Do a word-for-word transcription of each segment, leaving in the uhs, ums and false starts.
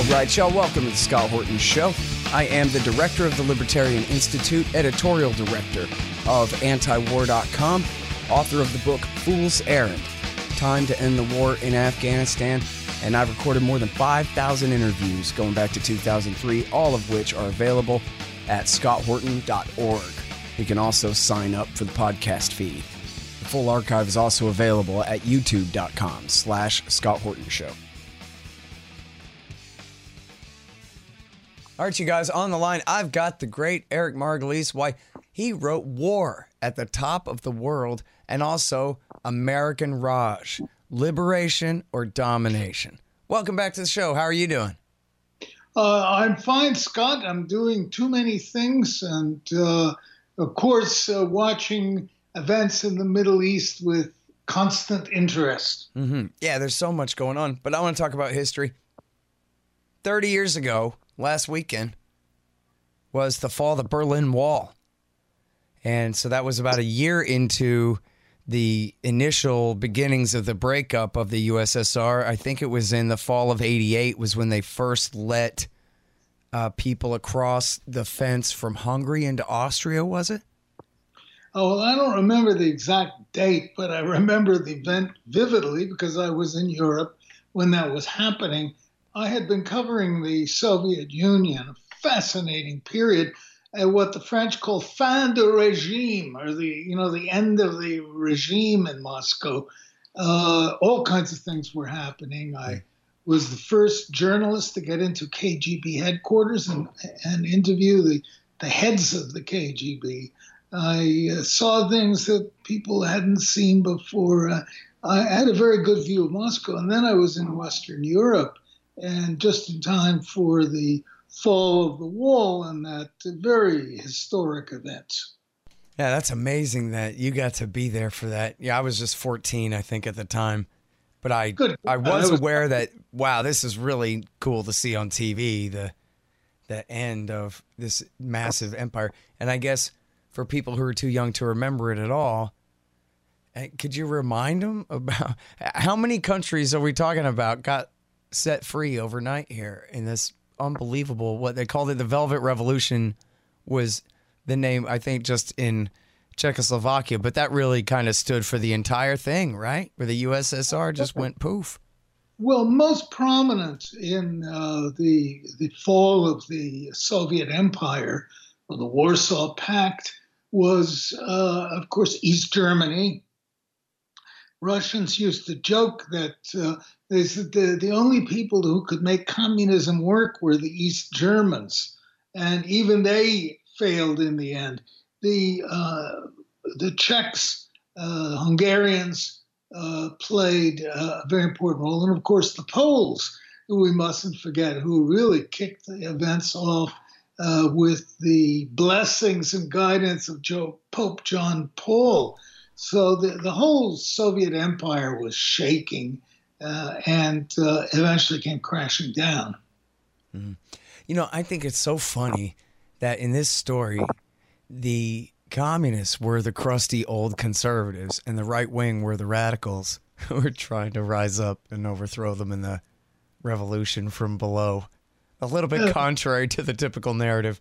All right, y'all, welcome to the Scott Horton Show. I am the director of the Libertarian Institute, editorial director of anti war dot com, author of the book Fool's Errand, Time to End the War in Afghanistan, and I've recorded more than five thousand interviews going back to two thousand three, all of which are available at scott horton dot org. You can also sign up for the podcast feed. The full archive is also available at youtube.com slash Scott Horton Show. All right, you guys, on the line, I've got the great Eric Margolis. Why, he wrote War at the Top of the World and also American Raj, Liberation or Domination. Welcome back to the show. How are you doing? Uh, I'm fine, Scott. I'm doing too many things and, uh, of course, uh, watching events in the Middle East with constant interest. Mm-hmm. Yeah, there's so much going on, but I want to talk about history. thirty years ago, last weekend, was the fall of the Berlin Wall. And so that was about a year into the initial beginnings of the breakup of the U S S R. I think it was in the fall of eighty-eight was when they first let uh, people across the fence from Hungary into Austria, was it? Oh, well, I don't remember the exact date, but I remember the event vividly because I was in Europe when that was happening. I had been covering the Soviet Union, a fascinating period, at what the French call fin de régime, or the, you know, the end of the regime in Moscow. Uh, all kinds of things were happening. I was the first journalist to get into K G B headquarters and, and interview the, the heads of the K G B. I uh, saw things that people hadn't seen before. Uh, I had a very good view of Moscow. And then I was in Western Europe, and just in time for the fall of the wall and that very historic event. Yeah, that's amazing that you got to be there for that. Yeah, I was just fourteen, I think, at the time. But I Good. I was, was aware that, wow, this is really cool to see on T V, the the end of this massive empire. And I guess for people who are too young to remember it at all, could you remind them about how many countries are we talking about got set free overnight here in this unbelievable, what they called it, the Velvet Revolution was the name, I think, just in Czechoslovakia, but that really kind of stood for the entire thing, right? Where the U S S R just went poof. Well, most prominent in uh, the the fall of the Soviet Empire, or the Warsaw Pact, was, uh, of course, East Germany. Russians used to joke that uh, they said the, the only people who could make communism work were the East Germans, and even they failed in the end. The uh, the Czechs, uh, Hungarians uh, played a very important role, and of course the Poles, who we mustn't forget, who really kicked the events off uh, with the blessings and guidance of Joe, Pope John Paul. So the, the whole Soviet empire was shaking uh, and uh, eventually came crashing down. Mm. You know, I think it's so funny that in this story, the communists were the crusty old conservatives and the right wing were the radicals who were trying to rise up and overthrow them in the revolution from below. A little bit uh, contrary to the typical narrative.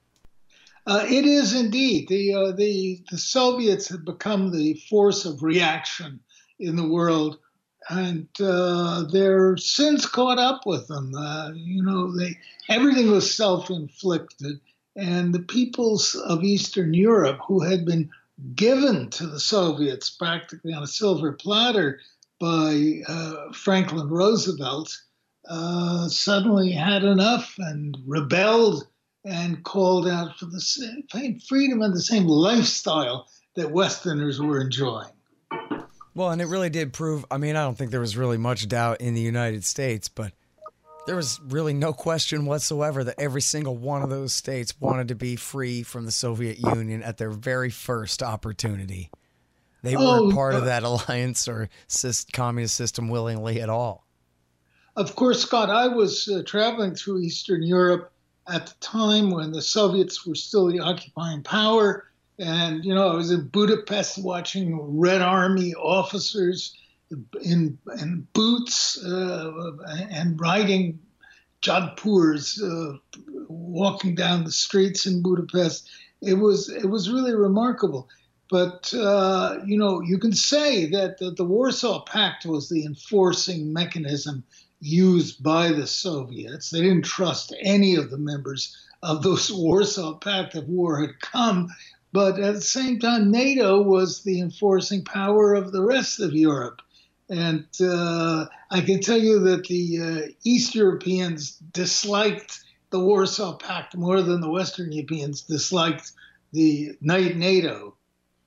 Uh, it is indeed. The, uh, the the Soviets had become the force of reaction in the world, and uh, their sins caught up with them. Uh, you know, they everything was self-inflicted, and the peoples of Eastern Europe, who had been given to the Soviets practically on a silver platter by uh, Franklin Roosevelt, uh, suddenly had enough and rebelled and called out for the same freedom and the same lifestyle that Westerners were enjoying. Well, and it really did prove, I mean, I don't think there was really much doubt in the United States, but there was really no question whatsoever that every single one of those states wanted to be free from the Soviet Union at their very first opportunity. They weren't oh, part uh, of that alliance or syst- communist system willingly at all. Of course, Scott, I was uh, traveling through Eastern Europe at the time when the Soviets were still the occupying power. And, you know, I was in Budapest watching Red Army officers in, in boots uh, and riding Jodhpurs, uh, walking down the streets in Budapest. It was it was really remarkable. But, uh, you know, you can say that the, the Warsaw Pact was the enforcing mechanism used by the Soviets. They didn't trust any of the members of those Warsaw Pact if war had come. But at the same time, NATO was the enforcing power of the rest of Europe. And uh, I can tell you that the uh, East Europeans disliked the Warsaw Pact more than the Western Europeans disliked the NATO.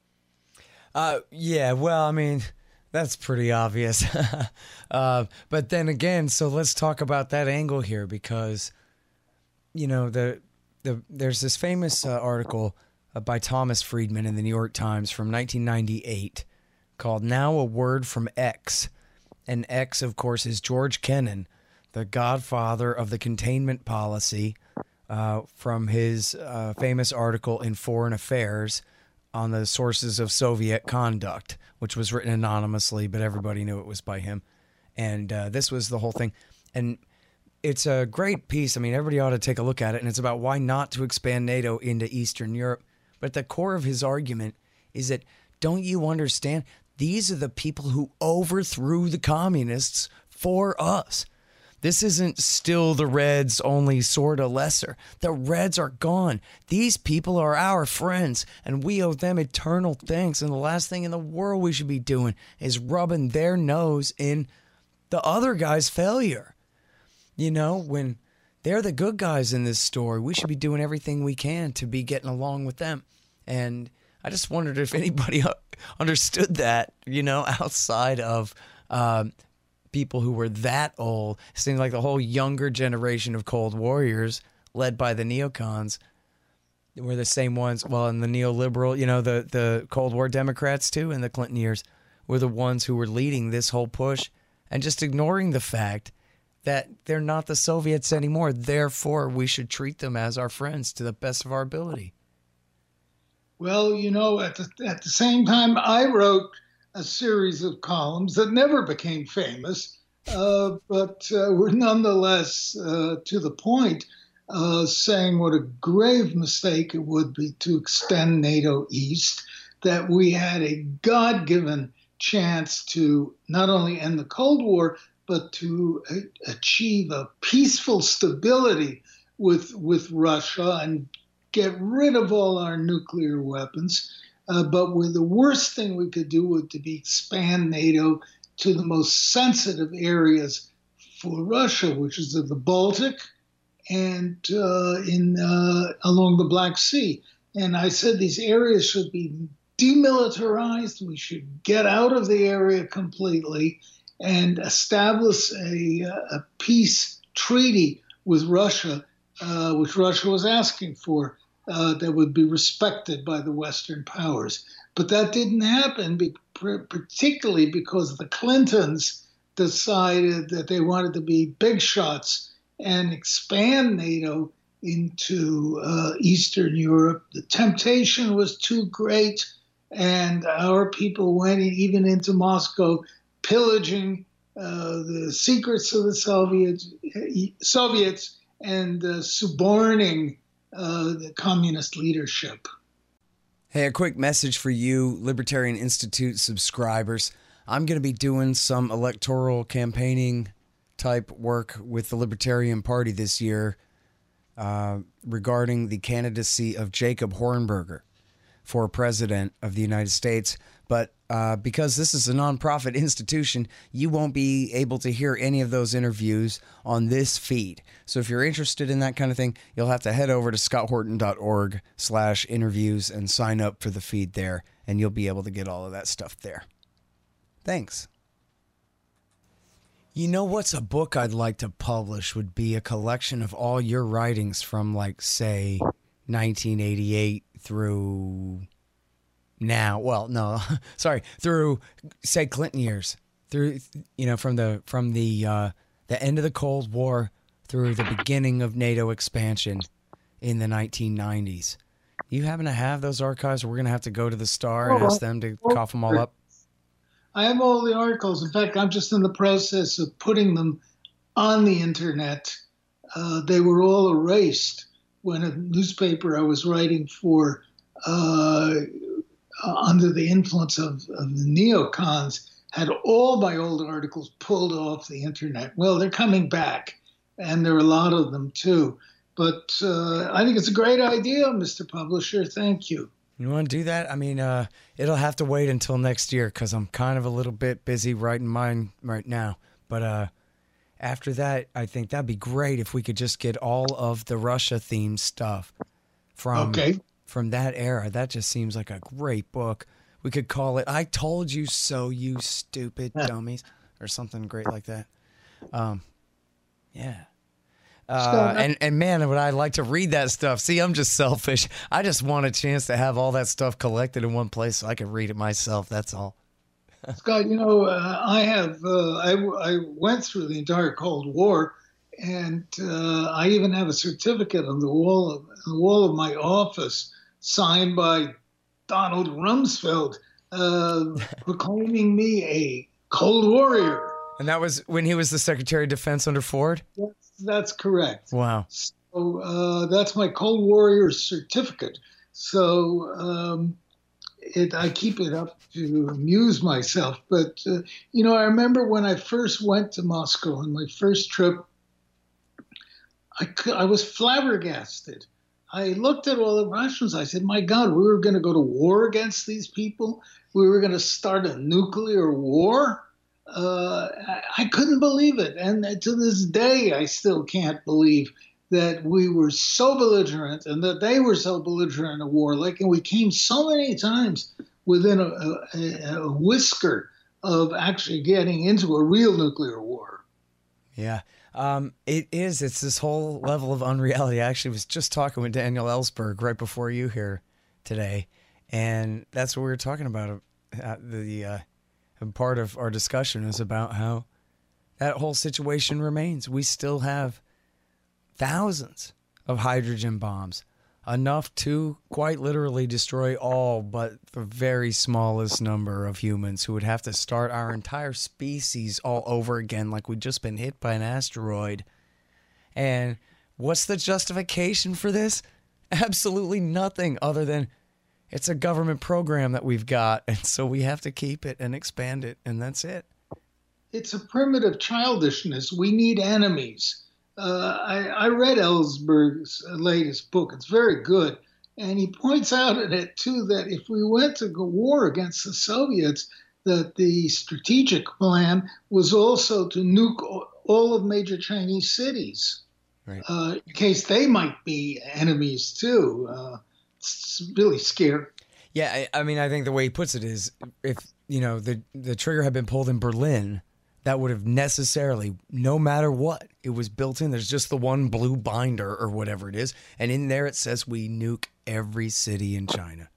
Uh, yeah, well, I mean, that's pretty obvious. uh, but then again, so let's talk about that angle here because, you know, the the there's this famous uh, article uh, by Thomas Friedman in the New York Times from nineteen ninety-eight called Now a Word from X. And X, of course, is George Kennan, the godfather of the containment policy, uh, from his uh, famous article in Foreign Affairs on the sources of Soviet conduct, which was written anonymously, but everybody knew it was by him. And uh, this was the whole thing. And it's a great piece. I mean, everybody ought to take a look at it. And it's about why not to expand NATO into Eastern Europe. But at the core of his argument is that, don't you understand? These are the people who overthrew the communists for us. This isn't still the Reds, only sort of lesser. The Reds are gone. These people are our friends, and we owe them eternal thanks. And the last thing in the world we should be doing is rubbing their nose in the other guy's failure. You know, when they're the good guys in this story, we should be doing everything we can to be getting along with them. And I just wondered if anybody understood that, you know, outside of um, people who were that old. It seemed like the whole younger generation of Cold Warriors, led by the neocons, were the same ones. Well, and the neoliberal, you know, the, the Cold War Democrats, too, in the Clinton years, were the ones who were leading this whole push and just ignoring the fact that they're not the Soviets anymore. Therefore, we should treat them as our friends to the best of our ability. Well, you know, at the, at the same time, I wrote a series of columns that never became famous, uh, but uh, were nonetheless uh, to the point, uh, saying what a grave mistake it would be to extend NATO east, that we had a God-given chance to not only end the Cold War, but to a- achieve a peaceful stability with, with Russia and get rid of all our nuclear weapons. Uh, but with the worst thing we could do would to be expand NATO to the most sensitive areas for Russia, which is the Baltic and uh, in uh, along the Black Sea. And I said these areas should be demilitarized. We should get out of the area completely and establish a, a peace treaty with Russia, uh, which Russia was asking for. Uh, that would be respected by the Western powers. But that didn't happen, be, particularly because the Clintons decided that they wanted to be big shots and expand NATO into uh, Eastern Europe. The temptation was too great, and our people went even into Moscow, pillaging uh, the secrets of the Soviets, Soviets and uh, suborning Uh, the communist leadership. Hey, a quick message for you, Libertarian Institute subscribers. I'm going to be doing some electoral campaigning type work with the Libertarian Party this year uh, regarding the candidacy of Jacob Hornberger for president of the United States. But uh, because this is a nonprofit institution, you won't be able to hear any of those interviews on this feed. So if you're interested in that kind of thing, you'll have to head over to scotthorton.org slash interviews and sign up for the feed there, and you'll be able to get all of that stuff there. Thanks. You know what's a book I'd like to publish would be a collection of all your writings from, like, say, nineteen eighty-eight through now. Well, no, sorry, through, say, Clinton years. Through, you know, from the from the uh, the end of the Cold War through the beginning of NATO expansion in the nineteen nineties. You happen to have those archives? We're going to have to go to the Star and ask them to cough them all up. I have all the articles. In fact, I'm just in the process of putting them on the internet uh, they were all erased when a newspaper I was writing for, uh, uh, under the influence of, of the neocons, had all my old articles pulled off the internet. Well, they're coming back, and there are a lot of them too. But uh, I think it's a great idea, Mister Publisher. Thank you. You want to do that? I mean, uh, it'll have to wait until next year because I'm kind of a little bit busy writing mine right now. But uh, after that, I think that'd be great if we could just get all of the Russia-themed stuff from okay. from that era. That just seems like a great book. We could call it "I Told You So, You Stupid Dummies" or something great like that. Um, yeah. Uh, and, and man, would I like to read that stuff. See, I'm just selfish. I just want a chance to have all that stuff collected in one place so I can read it myself. That's all. Scott, you know, uh, I have, uh, I, I went through the entire Cold War, and uh, I even have a certificate on the wall of, on the wall of my office signed by Donald Rumsfeld, uh, proclaiming me a Cold Warrior. And that was when he was the Secretary of Defense under Ford? Yes. That's correct. Wow. So uh, that's my Cold Warrior certificate. So um, it, I keep it up to amuse myself. But, uh, you know, I remember when I first went to Moscow on my first trip, I, could, I was flabbergasted. I looked at all the Russians. I said, my God, we were going to go to war against these people? We were going to start a nuclear war? Uh, I couldn't believe it. And to this day, I still can't believe that we were so belligerent and that they were so belligerent in a war. Like, and we came so many times within a, a, a whisker of actually getting into a real nuclear war. Yeah, um, it is. It's this whole level of unreality. I actually was just talking with Daniel Ellsberg right before you here today. And that's what we were talking about. Uh, the, uh, And part of our discussion is about how that whole situation remains. We still have thousands of hydrogen bombs, enough to quite literally destroy all but the very smallest number of humans who would have to start our entire species all over again like we'd just been hit by an asteroid. And what's the justification for this? Absolutely nothing other than it's a government program that we've got, and so we have to keep it and expand it, and that's it. It's a primitive childishness. We need enemies. Uh, I, I read Ellsberg's latest book. It's very good. And he points out in it, too, that if we went to go war against the Soviets, that the strategic plan was also to nuke all of major Chinese cities, right. uh, in case they might be enemies, too. Uh, It's really scary. Yeah, I, I mean, I think the way he puts it is, if you know the the trigger had been pulled in Berlin, that would have necessarily, no matter what, it was built in. There's just the one blue binder or whatever it is, and in there it says we nuke every city in China.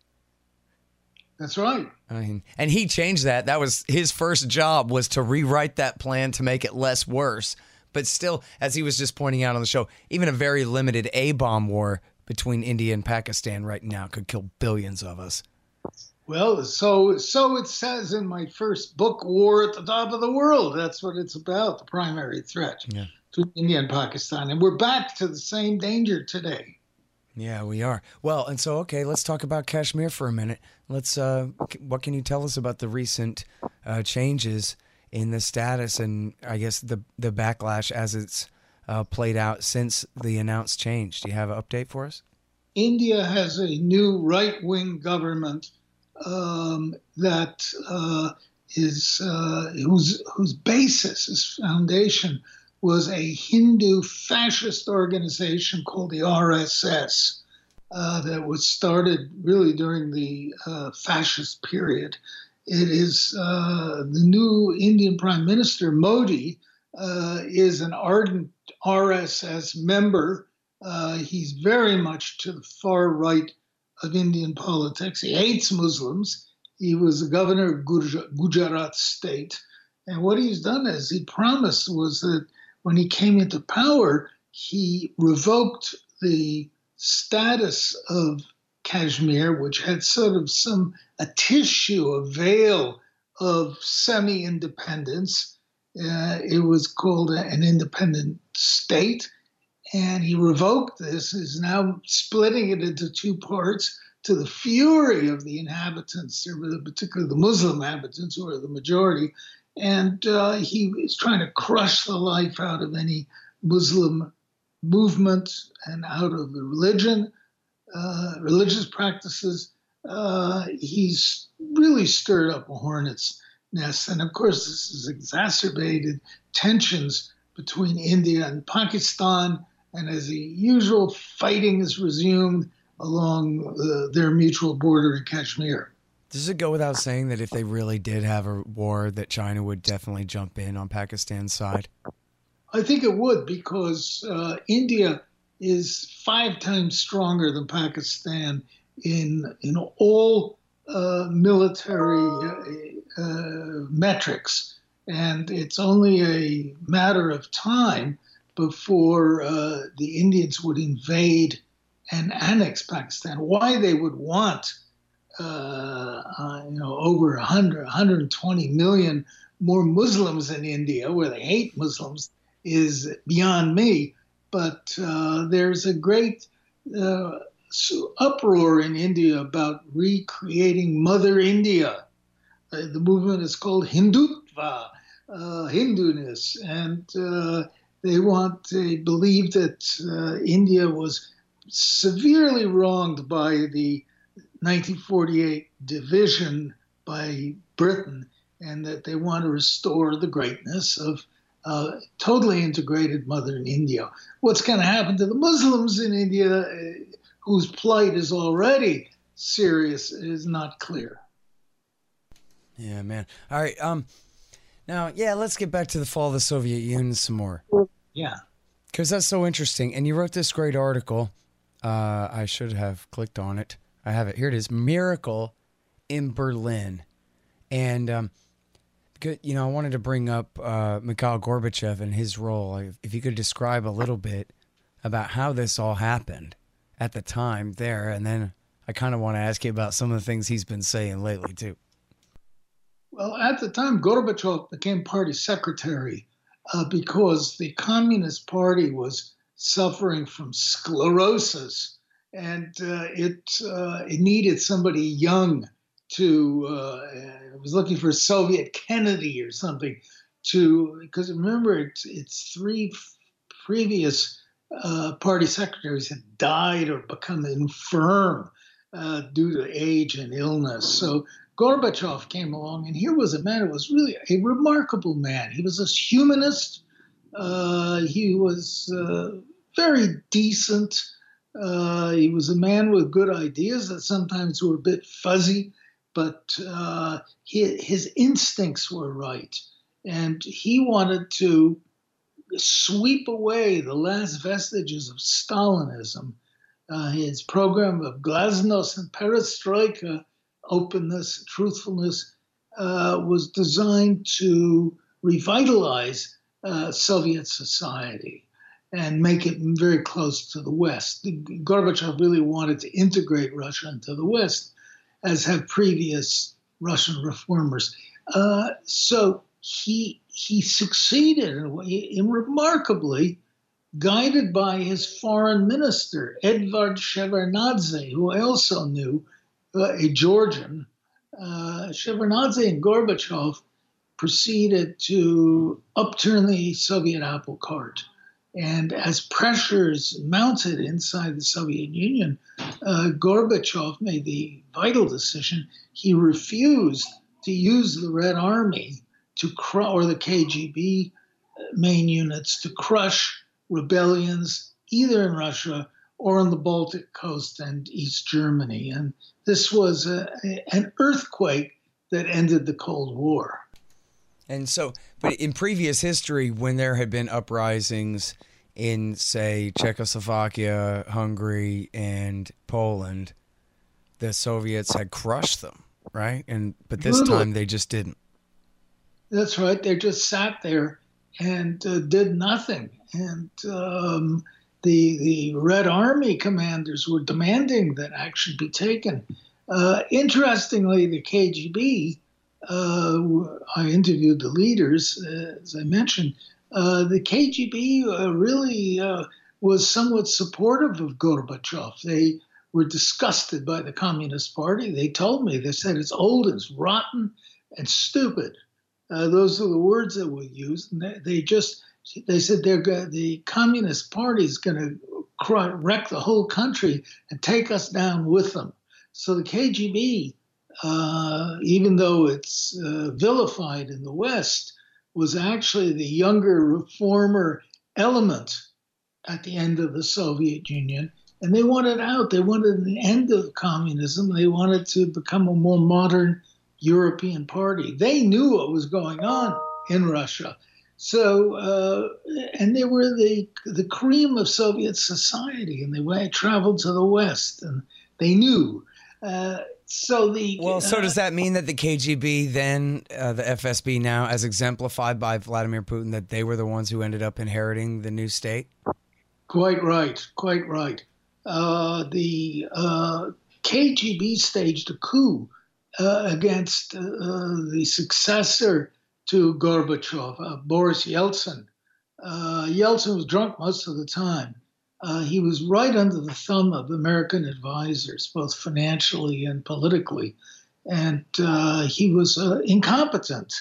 That's right. I mean, and he changed that. That was his first job, was to rewrite that plan to make it less worse. But still, as he was just pointing out on the show, even a very limited A-bomb war between India and Pakistan right now could kill billions of us. Well, so so it says in my first book, War at the Top of the World. That's what it's about, the primary threat yeah. to India and Pakistan. And we're back to the same danger today. Yeah, we are. Well, and so, okay, let's talk about Kashmir for a minute. Let's. Uh, what can you tell us about the recent uh, changes in the status and, I guess, the, the backlash as it's Uh, played out since the announced change? Do you have an update for us? India has a new right-wing government um, that uh, is uh, whose whose basis, its foundation, was a Hindu fascist organization called the R S S uh, that was started really during the uh, fascist period. It is uh, the new Indian Prime Minister, Modi, uh, is an ardent R S S member. Uh, he's very much to the far right of Indian politics. He hates Muslims. He was the governor of Guj- Gujarat state. And what he's done is he promised was that when he came into power, he revoked the status of Kashmir, which had sort of some, a tissue, a veil of semi-independence. Uh, it was called a, an independent state. And he revoked this, is now splitting it into two parts to the fury of the inhabitants, particularly the Muslim inhabitants, who are the majority. And uh, he is trying to crush the life out of any Muslim movement and out of the religion, uh, religious practices. Uh, he's really stirred up a hornet's nest. And of course, this has exacerbated tensions between India and Pakistan. And as the usual, fighting is resumed along uh, their mutual border in Kashmir. Does it go without saying that if they really did have a war, that China would definitely jump in on Pakistan's side? I think it would, because uh, India is five times stronger than Pakistan in in all uh, military uh, uh, metrics, and it's only a matter of time before uh, the Indians would invade and annex Pakistan. Why they would want uh, uh, you know over one hundred, one hundred twenty million more Muslims in India, where they hate Muslims, is beyond me. But uh, there's a great uh, uproar in India about recreating Mother India. Uh, the movement is called Hindutva, uh, Hinduness, and uh, they want, they believe that uh, India was severely wronged by the nineteen forty-eight division by Britain, and that they want to restore the greatness of uh, totally integrated Mother India. What's going to happen to the Muslims in India, uh, whose plight is already serious, is not clear. Yeah, man. All right. Um, now, yeah, let's get back to the fall of the Soviet Union some more. Yeah. Because that's so interesting. And you wrote this great article. Uh, I should have clicked on it. I have it. Here it is. Miracle in Berlin. And, um, good, you know, I wanted to bring up uh, Mikhail Gorbachev and his role. If you could describe a little bit about how this all happened at the time there. And then I kind of want to ask you about some of the things he's been saying lately, too. Well, at the time, Gorbachev became party secretary uh, because the Communist Party was suffering from sclerosis, and uh, it uh, it needed somebody young to, uh, it was looking for Soviet Kennedy or something to, because remember, it's, it's three f- previous uh, party secretaries had died or become infirm uh, due to age and illness. So Gorbachev came along, and here was a man who was really a remarkable man. He was a humanist. Uh, he was uh, very decent. Uh, he was a man with good ideas that sometimes were a bit fuzzy, but uh, his, his instincts were right. And he wanted to sweep away the last vestiges of Stalinism. Uh, his program of glasnost and perestroika, openness, truthfulness, uh, was designed to revitalize uh, Soviet society and make it very close to the West. Gorbachev really wanted to integrate Russia into the West, as have previous Russian reformers. Uh, so he he succeeded in, in remarkably, guided by his foreign minister, Edvard Shevardnadze, who I also knew, uh, a Georgian. Uh, Shevardnadze and Gorbachev proceeded to upturn the Soviet apple cart. And as pressures mounted inside the Soviet Union, uh, Gorbachev made the vital decision. He refused to use the Red Army to cru- or the K G B main units to crush rebellions either in Russia or on the Baltic coast and East Germany. And this was a, a, an earthquake that ended the Cold War. And so, but in previous history, when there had been uprisings in, say, Czechoslovakia, Hungary, and Poland, the Soviets had crushed them, right? And but this Brutally. time they just didn't. That's right. They just sat there and uh, did nothing. And um, the the Red Army commanders were demanding that action be taken. Uh, interestingly, the K G B, uh, I interviewed the leaders, uh, as I mentioned, uh, the K G B uh, really uh, was somewhat supportive of Gorbachev. They were disgusted by the Communist Party. They told me, they said it's old, it's rotten, and stupid. Uh, those are the words that were used. And they, they just, they said they're the Communist Party is going to wreck the whole country and take us down with them. So the K G B, uh, even though it's uh, vilified in the West, was actually the younger reformer element at the end of the Soviet Union. And they wanted out. They wanted an end of communism. They wanted to become a more modern European party. They knew what was going on in Russia. So, uh, and they were the the cream of Soviet society, and they went, traveled to the West, and they knew. Uh, so the well, so uh, does that mean that the K G B then, uh, the F S B now, as exemplified by Vladimir Putin, that they were the ones who ended up inheriting the new state? Quite right, quite right. Uh, the uh, K G B staged a coup uh, against uh, the successor to Gorbachev, uh, Boris Yeltsin. Uh, Yeltsin was drunk most of the time. Uh, he was right under the thumb of American advisors, both financially and politically, and uh, he was uh, incompetent.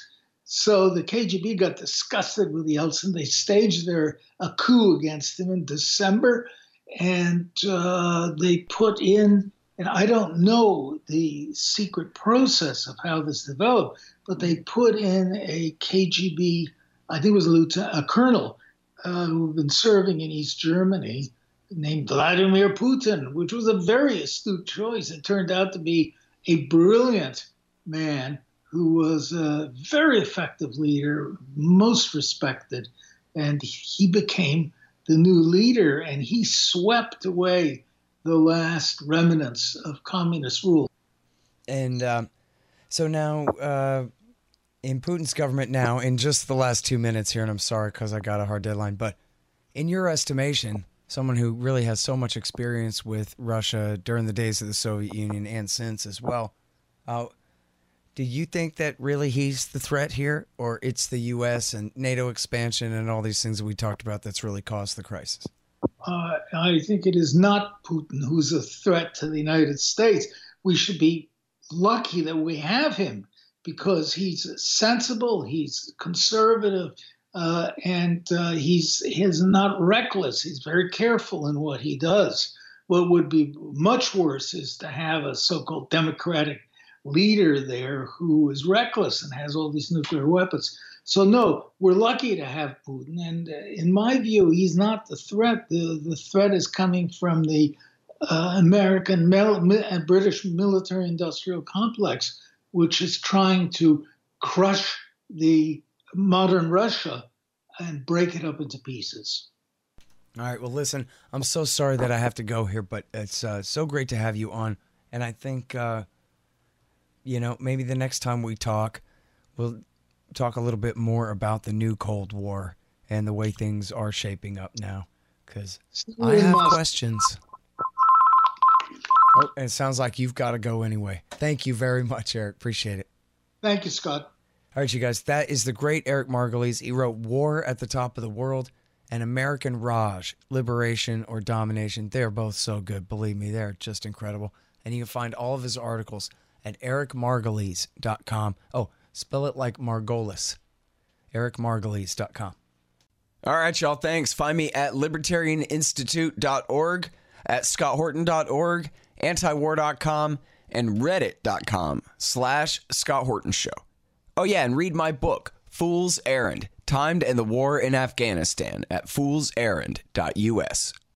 So the K G B got disgusted with Yeltsin. They staged their a coup against him in December, and uh, they put in, and I don't know the secret process of how this developed, but they put in a K G B, I think it was a lieutenant, a colonel, uh, who'd been serving in East Germany, named Vladimir Putin, which was a very astute choice. It turned out to be a brilliant man who was a very effective leader, most respected, and he became the new leader, and he swept away the last remnants of communist rule. And um, so now, uh, in Putin's government now, in just the last two minutes here, and I'm sorry because I got a hard deadline, but in your estimation, someone who really has so much experience with Russia during the days of the Soviet Union and since as well, uh, do you think that really he's the threat here, or it's the U S and NATO expansion and all these things that we talked about that's really caused the crisis? Uh, I think it is not Putin who's a threat to the United States. We should be lucky that we have him because he's sensible, he's conservative, uh, and uh, he's, he's not reckless. He's very careful in what he does. What would be much worse is to have a so-called democratic leader there who is reckless and has all these nuclear weapons. So no, we're lucky to have Putin. And uh, in my view, he's not the threat. The, the threat is coming from the uh, American and British military-industrial complex, which is trying to crush the modern Russia and break it up into pieces. All right. Well, listen, I'm so sorry that I have to go here, but it's uh, so great to have you on. And I think, uh, you know, maybe the next time we talk, we'll talk a little bit more about the new Cold War and the way things are shaping up now, because I have questions. Oh, and it sounds like you've got to go anyway. Thank you very much, Eric. Appreciate it. Thank you, Scott. All right, you guys, that is the great Eric Margolyes. He wrote War at the Top of the World and American Raj, Liberation or Domination. They're both so good. Believe me, they're just incredible. And you can find all of his articles at eric margolyes dot com. Oh, spell it like Margolis. eric margolyes dot com. All right, y'all. Thanks. Find me at libertarian institute dot org, at scott horton dot org, antiwar dot com, and reddit dot com slash Scott Horton Show. Oh, yeah, and read my book, Fool's Errand, Time to End the War in Afghanistan, at fools errand dot U S.